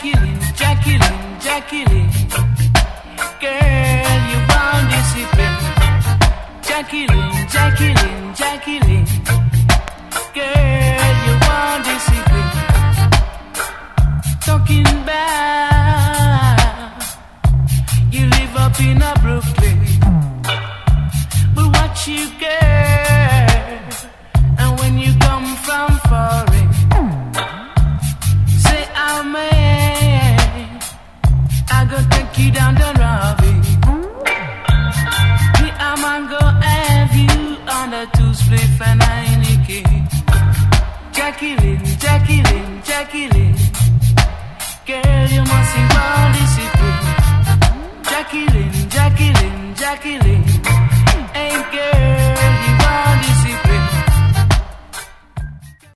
Jacqueline, Jacqueline, Jacqueline. Girl, you want discipline. Jacqueline, Jacqueline, Jacqueline. Girl, you want discipline. Talking about you live up in a Brooklyn, but what you girl, and when you come from foreign, say I'm I go take you down the Robbie. Me I'm go have you on a two-spliff and Heineken. Jacqueline, Jacqueline, Jacqueline. Girl, you must involve discipline. Jacqueline, Jacqueline, Jacqueline.